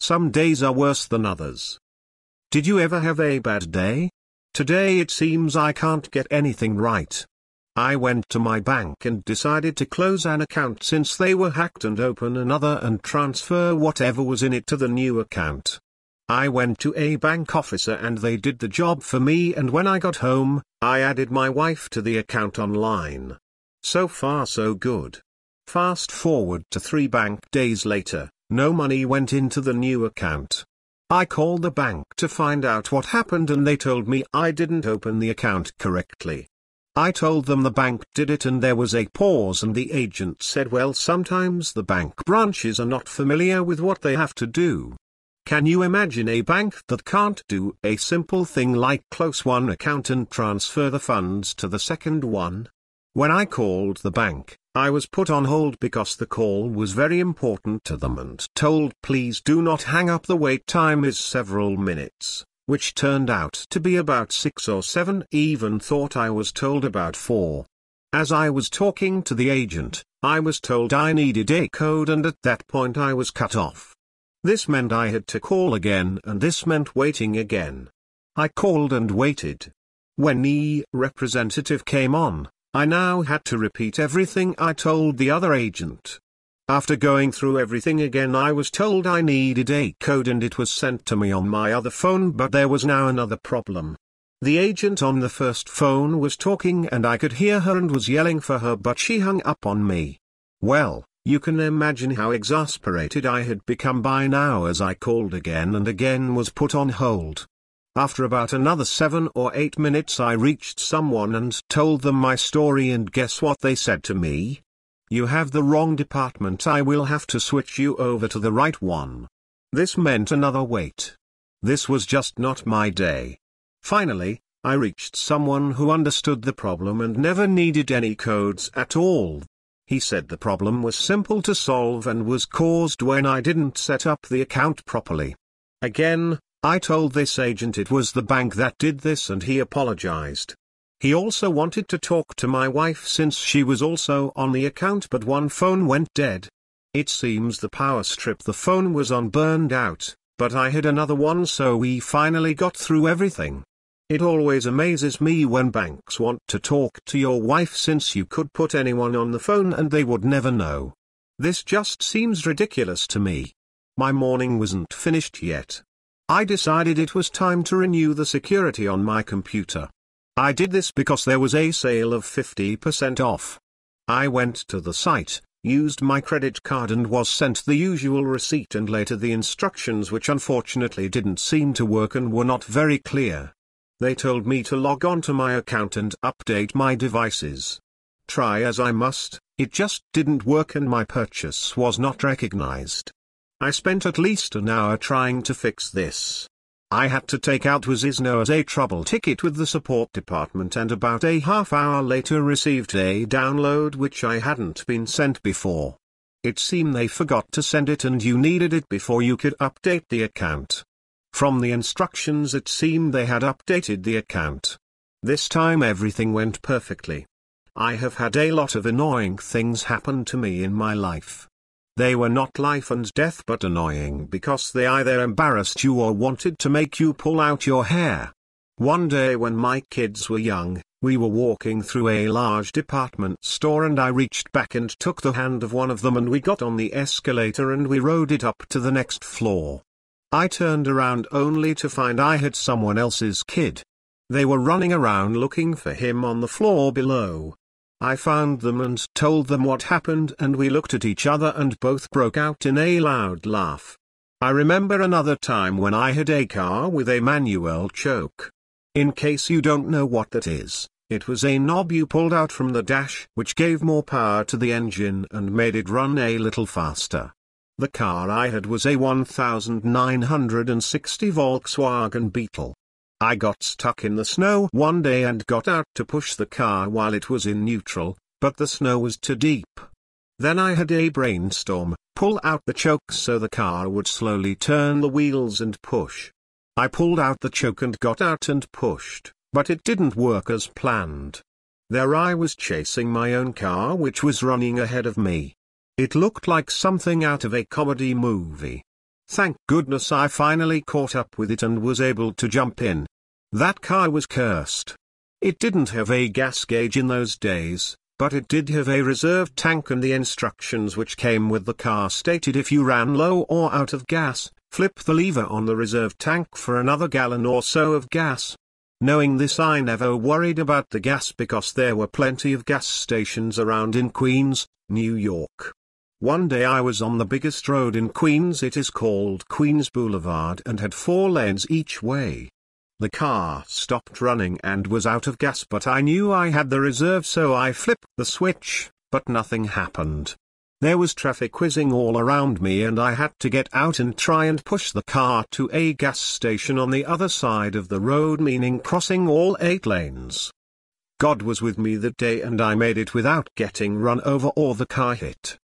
Some days are worse than others. Did you ever have a bad day? Today it seems I can't get anything right. I went to my bank and decided to close an account since they were hacked and open another and transfer whatever was in it to the new account. I went to a bank officer and they did the job for me, and when I got home, I added my wife to the account online. So far so good. Fast forward to 3 bank days later, no money went into the new account. I called the bank to find out what happened and they told me I didn't open the account correctly. I told them the bank did it and there was a pause and the agent said, well, sometimes the bank branches are not familiar with what they have to do. Can you imagine a bank that can't do a simple thing like close one account and transfer the funds to the second one? When I called the bank, I was put on hold because the call was very important to them and told please do not hang up, the wait time is several minutes. Which turned out to be about 6 or 7, even thought I was told about 4. As I was talking to the agent, I was told I needed a code and at that point I was cut off. This meant I had to call again and this meant waiting again. I called and waited. When the representative came on, I now had to repeat everything I told the other agent. After going through everything again, I was told I needed a code and it was sent to me on my other phone, but there was now another problem. The agent on the first phone was talking and I could hear her and was yelling for her, but she hung up on me. Well, you can imagine how exasperated I had become by now as I called again and again was put on hold. After about another 7 or 8 minutes I reached someone and told them my story, and guess what they said to me? You have the wrong department, I will have to switch you over to the right one. This meant another wait. This was just not my day. Finally, I reached someone who understood the problem and never needed any codes at all. He said the problem was simple to solve and was caused when I didn't set up the account properly. Again, I told this agent it was the bank that did this and he apologized. He also wanted to talk to my wife since she was also on the account, but one phone went dead. It seems the power strip the phone was on burned out, but I had another one, so we finally got through everything. It always amazes me when banks want to talk to your wife since you could put anyone on the phone and they would never know. This just seems ridiculous to me. My morning wasn't finished yet. I decided it was time to renew the security on my computer. I did this because there was a sale of 50% off. I went to the site, used my credit card and was sent the usual receipt and later the instructions, which unfortunately didn't seem to work and were not very clear. They told me to log on to my account and update my devices. Try as I must, it just didn't work and my purchase was not recognized. I spent at least an hour trying to fix this. I had to take out what is known as a trouble ticket with the support department and about a half hour later received a download which I hadn't been sent before. It seemed they forgot to send it and you needed it before you could update the account. From the instructions it seemed they had updated the account. This time everything went perfectly. I have had a lot of annoying things happen to me in my life. They were not life and death but annoying because they either embarrassed you or wanted to make you pull out your hair. One day when my kids were young, we were walking through a large department store and I reached back and took the hand of one of them and we got on the escalator and we rode it up to the next floor. I turned around only to find I had someone else's kid. They were running around looking for him on the floor below. I found them and told them what happened and we looked at each other and both broke out in a loud laugh. I remember another time when I had a car with a manual choke. In case you don't know what that is, it was a knob you pulled out from the dash which gave more power to the engine and made it run a little faster. The car I had was a 1960 Volkswagen Beetle. I got stuck in the snow one day and got out to push the car while it was in neutral, but the snow was too deep. Then I had a brainstorm, pull out the choke so the car would slowly turn the wheels and push. I pulled out the choke and got out and pushed, but it didn't work as planned. There I was chasing my own car which was running ahead of me. It looked like something out of a comedy movie. Thank goodness I finally caught up with it and was able to jump in. That car was cursed. It didn't have a gas gauge in those days, but it did have a reserve tank, and the instructions which came with the car stated if you ran low or out of gas, flip the lever on the reserve tank for another gallon or so of gas. Knowing this, I never worried about the gas because there were plenty of gas stations around in Queens, New York. One day I was on the biggest road in Queens, it is called Queens Boulevard, and had 4 lanes each way. The car stopped running and was out of gas, but I knew I had the reserve, so I flipped the switch, but nothing happened. There was traffic whizzing all around me and I had to get out and try and push the car to a gas station on the other side of the road, meaning crossing all 8 lanes. God was with me that day and I made it without getting run over or the car hit.